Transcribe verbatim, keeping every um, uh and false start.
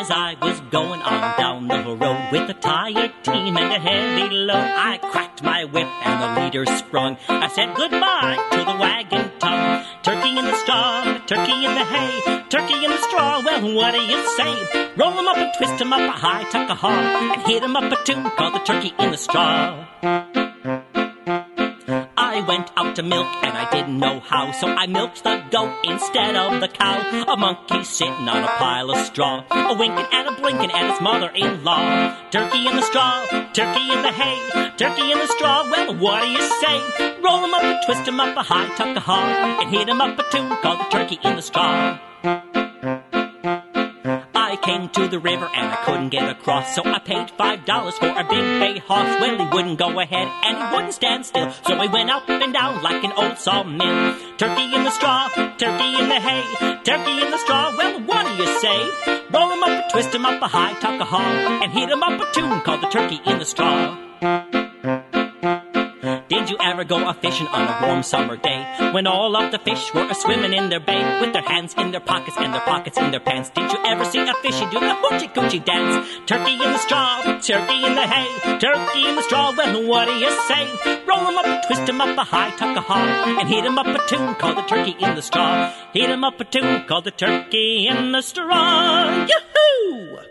As I was going on down the road with a tired team and a heavy load, I cracked my whip and the leader sprung. I said goodbye to the wagon tongue. Turkey in the straw, turkey in the hay, turkey in the straw, well, what do you say? Roll 'em up and twist 'em up a high tuck a haw, and hit 'em up a tune called the turkey in the straw. I went out to milk and I didn't know how, so I milked the goat instead of the cow. A monkey sitting on a pile of straw, a winking and a blinking at his mother-in-law. Turkey in the straw, turkey in the hay, turkey in the straw, well, what do you say? Roll 'em up and twist 'em up a high tuck a haw, and hit 'em up a tune called the turkey in the straw. I came to the river and I couldn't get across, so I paid five dollars for a big bay horse. Well, he wouldn't go ahead and he wouldn't stand still, so he went up and down like an old sawmill. Turkey in the straw, turkey in the hay, turkey in the straw, well, what do you say? Roll 'em up and twist 'em up a high tuck a haw, and hit 'em up a tune called the turkey in the straw. Did you ever go a-fishing on a warm summer day, when all of the fish were a-swimming in their bay, with their hands in their pockets and their pockets in their pants? Did you ever see a fishy do the hoochie-coochie dance? Turkey in the straw, turkey in the hay, turkey in the straw, well, what do you say? Roll 'em up and twist 'em up a high tuck a haw, and hit 'em up a tune called the turkey in the straw. Hit 'em up a tune called the turkey in the straw. Yoo-hoo!